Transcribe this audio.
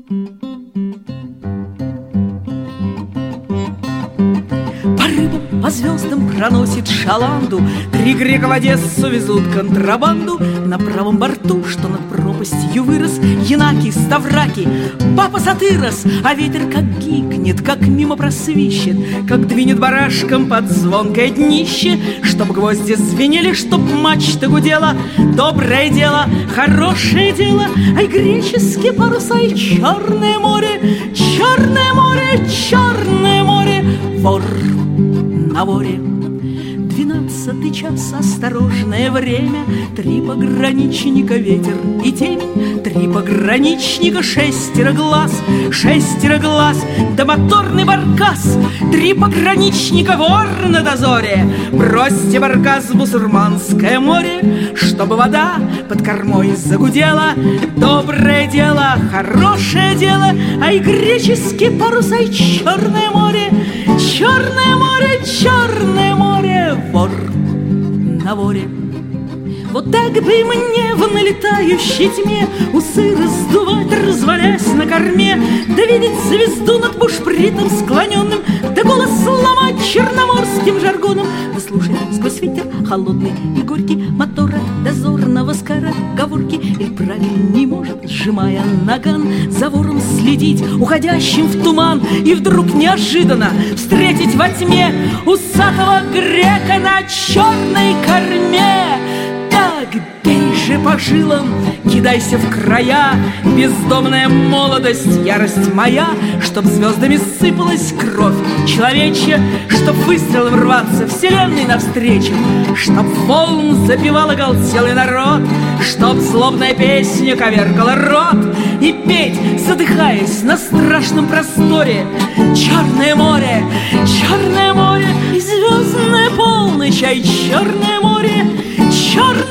По рыбам, по звездам проносит шаланду, 3 грека в Одессу везут контрабанду. На правом борту, что над пропастью вырос, Янаки, Ставраки, папа Сатырос. А ветер как гикнет, как мимо просвищет, как двинет барашком под звонкое днище. Чтоб гвозди звенели, чтоб мачта гудела. Доброе дело, хорошее дело. Ай, греческие паруса и Черное море, Черное море, Черное море. Вор на воре. 12-й час, осторожное время. 3 пограничника, ветер и темень. 3 пограничника, 6 глаз, 6 глаз, да моторный баркас. 3 пограничника, вор на дозоре. Бросьте баркас в Бусурманское море, чтобы вода под кормой загудела. Доброе дело, хорошее дело. Ай, греческие паруса и Черное море, Черное море, Черное море. Вор на воре. Вот так бы мне в налетающей тьме усы раздувать, развалясь на корме, да видеть звезду над бушпритом склоненным, да голос ломать черноморским жаргоном, да слушать сквозь ветер холодный и горький мотора дозорного скороговорки. Или правильней, может, сжимая наган, за вором следить, уходящим в туман, и вдруг неожиданно встретить во тьме усатого грека на черной корме. Так бей же по жилам, кидайся в края, бездомная молодость, ярость моя, чтоб звездами сыпалась кровь человечья, чтоб выстрелом рваться вселенной навстречу, чтоб волн запевал оголтелый народ, чтоб злобная песня коверкала рот, и петь, задыхаясь на страшном просторе: Черное море, Черное море, и звездная полночь, ай, Черное море, Черное